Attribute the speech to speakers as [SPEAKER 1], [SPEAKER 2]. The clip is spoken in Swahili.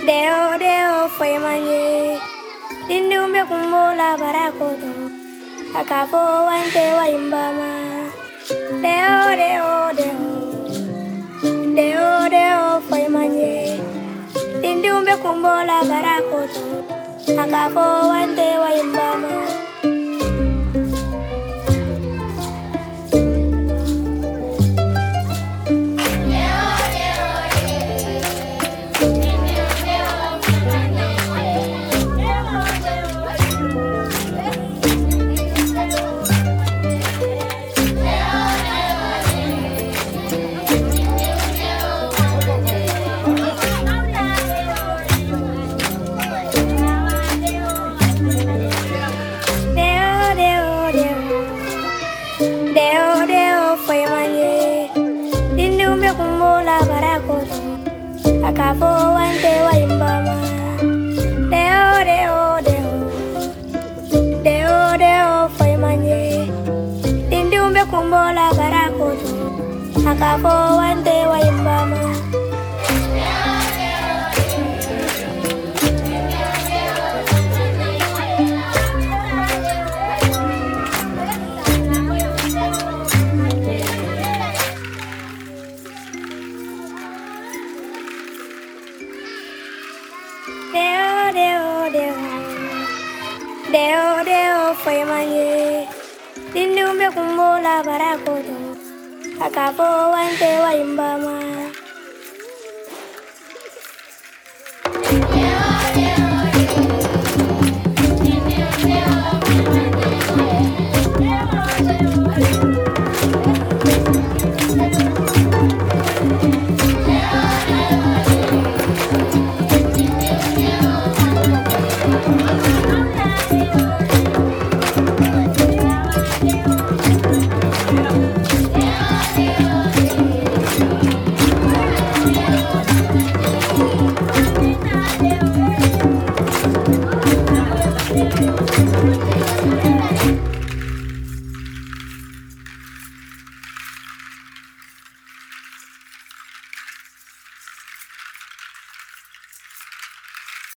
[SPEAKER 1] Deo deo foi manye, dindumbe kumbola barakoto, akafo wante wa imbama. Deo deo deo, deo deo foi manye, dindumbe kumbola barakoto, akafo wante wa imbama. Kumbola barakoto, akafo wante wa imbama. Deo deo deo, deo deo foi manye. Dindumbe kumbola barakoto, akafo wante wa imbama. Deo deo deo, deo deo foi manye. Dindumbe kumbola barakoto, akafo wante wa imbama.